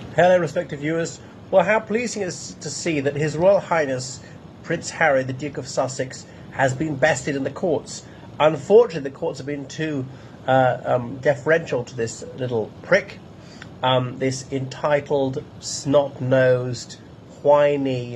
Hello, respected viewers. Well, how pleasing it is to see that His Royal Highness Prince Harry, the Duke of Sussex, has been bested in the courts. Unfortunately, the courts have been too deferential to this little prick, this entitled, snot-nosed, whiny,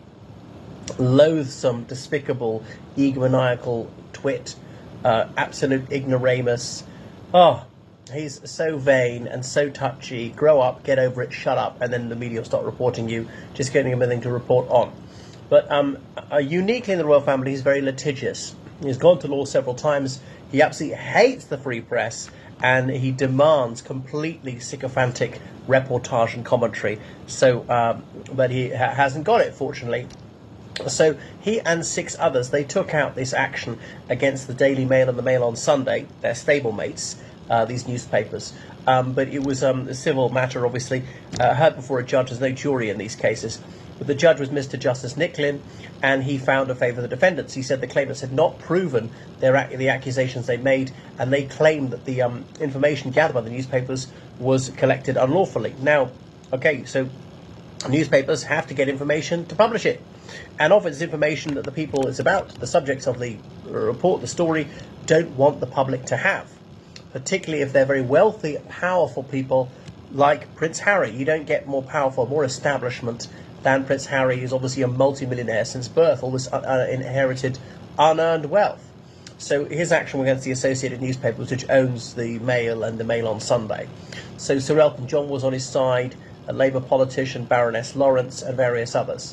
loathsome, despicable, egomaniacal twit, absolute ignoramus. Oh, he's so vain and so touchy. Grow up, get over it, shut up, and then the media will start reporting you, just getting him anything to report on. But uniquely in the royal family, he's very litigious. He's gone to law several times. He absolutely hates the free press, and he demands completely sycophantic reportage and commentary. So, but he hasn't got it, fortunately. So he and 6 others, they took out this action against the Daily Mail and the Mail on Sunday, their stablemates, these newspapers. But it was a civil matter, obviously, heard before a judge. There's no jury in these cases. But the judge was Mr. Justice Nicklin, and he found in favour of the defendants. He said the claimants had not proven the accusations they made, and they claimed that the information gathered by the newspapers was collected unlawfully. Now, okay, so newspapers have to get information to publish it. And often it's information that the people it's about, the subjects of the report, the story, don't want the public to have. Particularly if they're very wealthy, powerful people like Prince Harry. You don't get more powerful, more establishment than Prince Harry, who's obviously a multi-millionaire since birth, all this inherited, unearned wealth. So his action against the Associated Newspapers, which owns the Mail and the Mail on Sunday. So Sir Elton John was on his side, a Labour politician, Baroness Lawrence, and various others.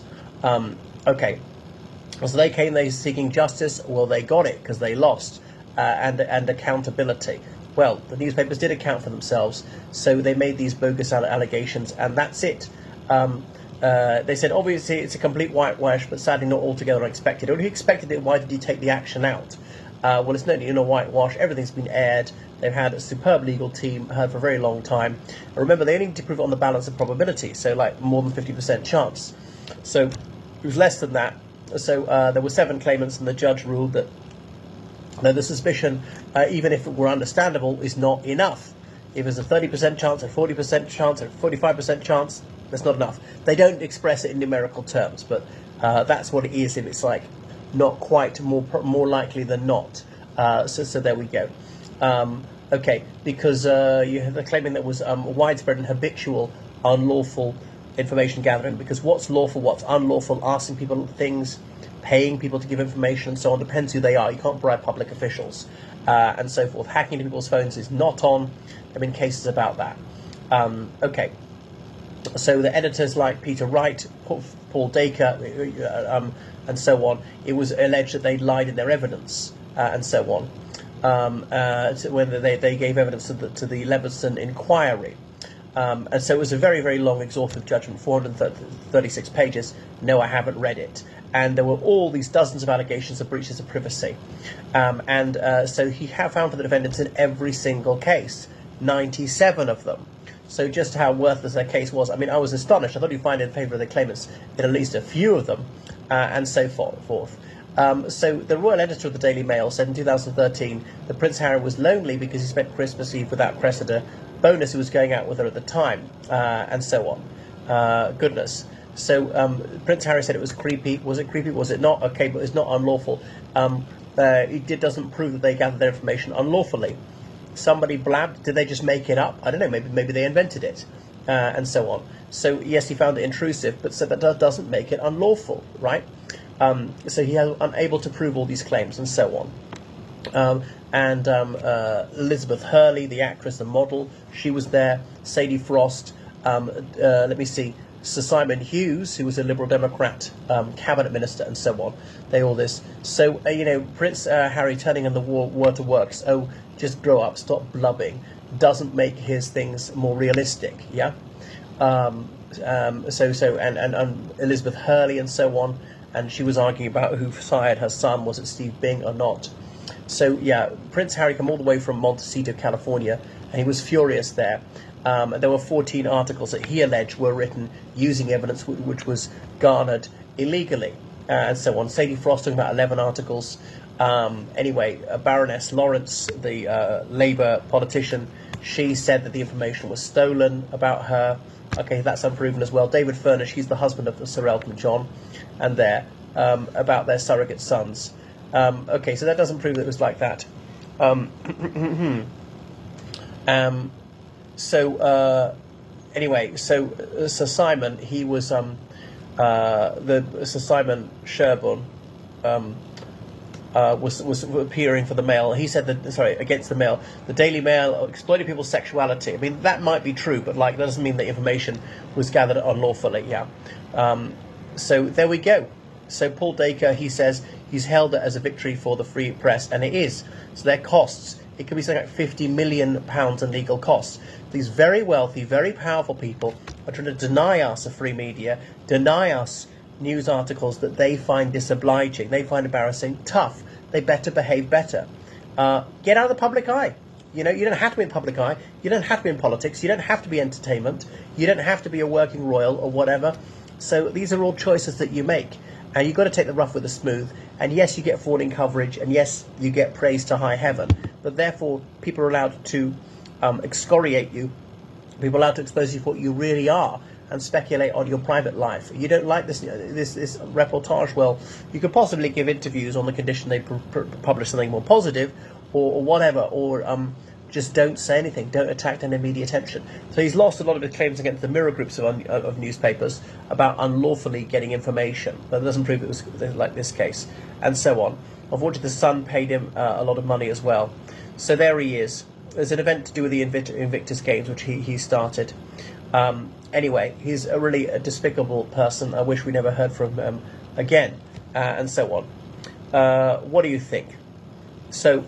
Okay, so they came, they seeking justice. Well, they got it because they lost, and accountability. Well, the newspapers did account for themselves, so they made these bogus allegations, and that's it. They said, obviously, it's a complete whitewash, but sadly not altogether unexpected. Or if he expected it, why did he take the action out? Well, it's no whitewash. Everything's been aired. They've had a superb legal team, heard for a very long time. And remember, they only need to prove it on the balance of probability, so like more than 50% chance. So it was less than that. So there were 7 claimants, and the judge ruled that the suspicion, even if it were understandable, is not enough. If there's a 30% chance, a 40% chance, a 45% chance, that's not enough. They don't express it in numerical terms, but that's what it is if it's like not quite more likely than not. So there we go. Okay, because they're claiming that was widespread and habitual unlawful information gathering, because what's lawful, what's unlawful, asking people things, paying people to give information and so on, depends who they are. You can't bribe public officials and so forth. Hacking into people's phones is not on. There have been cases about that. Okay, so the editors like Peter Wright, Paul Dacre, and so on, it was alleged that they lied in their evidence and so on. When they gave evidence to the Leveson inquiry. And so it was a very, very long, exhaustive judgment, 436 pages. No, I haven't read it. And there were all these dozens of allegations of breaches of privacy. So he found for the defendants in every single case, 97 of them. So just how worthless their case was. I mean, I was astonished. I thought you'd find it in favour of the claimants in at least a few of them, and so forth. So the royal editor of the Daily Mail said in 2013 that Prince Harry was lonely because he spent Christmas Eve without Cressida, bonus who was going out with her at the time, and so on. Goodness. So Prince Harry said it was creepy. Was it creepy? Was it not? Okay, but it's not unlawful. It doesn't prove that they gathered their information unlawfully. Somebody blabbed. Did they just make it up? I don't know. Maybe they invented it, and so on. So yes, he found it intrusive, but so that doesn't make it unlawful, right? So he was unable to prove all these claims and so on. Elizabeth Hurley, the actress, the model, she was there. Sadie Frost. Let me see. Sir Simon Hughes, who was a Liberal Democrat cabinet minister, and so on. They all this. So Prince Harry turning in the water works. Oh, just grow up, stop blubbing. Doesn't make his things more realistic. Yeah. And Elizabeth Hurley and so on. And she was arguing about who sired her son, was it Steve Bing or not. So, yeah, Prince Harry came all the way from Montecito, California, and he was furious there. There were 14 articles that he alleged were written using evidence which was garnered illegally, and so on. Sadie Frost talking about 11 articles. Anyway, Baroness Lawrence, the Labour politician, She said that the information was stolen about her. Okay, that's unproven as well. David Furnish, he's the husband of Sir Elton John, and about their surrogate sons. Okay, so that doesn't prove that it was like that. Anyway, so Sir Simon, he was Sir Simon Sherborne was appearing for the Mail. He said that against the Mail, the Daily Mail exploited people's sexuality. I mean, that might be true, but that doesn't mean that information was gathered unlawfully. Yeah. So there we go. So Paul Dacre, he says he's hailed it as a victory for the free press, and it is. So their costs, it could be something like £50 million in legal costs. These very wealthy, very powerful people are trying to deny us a free media, deny us news articles that they find disobliging, they find embarrassing, tough. They better behave better. Get out of the public eye. You don't have to be in the public eye. You don't have to be in politics. You don't have to be entertainment. You don't have to be a working royal or whatever. So these are all choices that you make. And you've got to take the rough with the smooth. And yes, you get forwarding coverage. And yes, you get praise to high heaven. But therefore, people are allowed to excoriate you. People are allowed to expose you for what you really are and speculate on your private life. You don't like this reportage? Well, you could possibly give interviews on the condition they publish something more positive or whatever. Or just don't say anything. Don't attract any media attention. So he's lost a lot of his claims against the mirror groups of newspapers about unlawfully getting information. That doesn't prove it was like this case, and so on. Unfortunately, the Sun paid him a lot of money as well. So there he is. There's an event to do with the Invictus Games, which he started. Anyway, he's a really despicable person. I wish we never heard from him again, and so on. What do you think? So,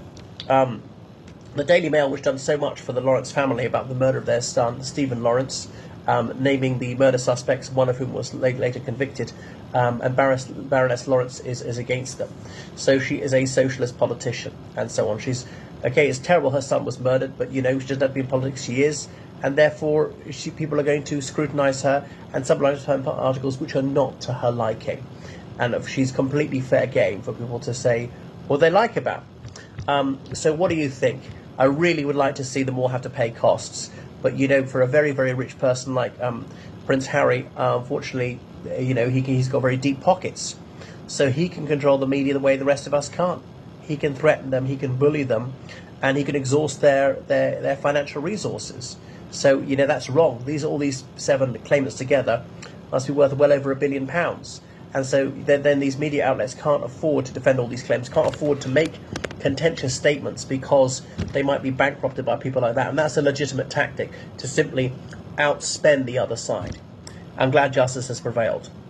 the Daily Mail, which done so much for the Lawrence family about the murder of their son, Stephen Lawrence, naming the murder suspects, one of whom was later convicted, and Baroness Lawrence is against them. So she is a socialist politician, and so on. It's terrible her son was murdered, but she doesn't have to be in politics. She is, and therefore people are going to scrutinise her and sublime her articles which are not to her liking. And she's completely fair game for people to say what they like about. So what do you think? I really would like to see them all have to pay costs, but for a very, very rich person like Prince Harry, unfortunately, he's got very deep pockets, so he can control the media the way the rest of us can't. He can threaten them, he can bully them, and he can exhaust their financial resources. So that's wrong. All these 7 claimants together must be worth well over £1 billion. And so then these media outlets can't afford to defend all these claims, can't afford to make contentious statements because they might be bankrupted by people like that. And that's a legitimate tactic to simply outspend the other side. I'm glad justice has prevailed.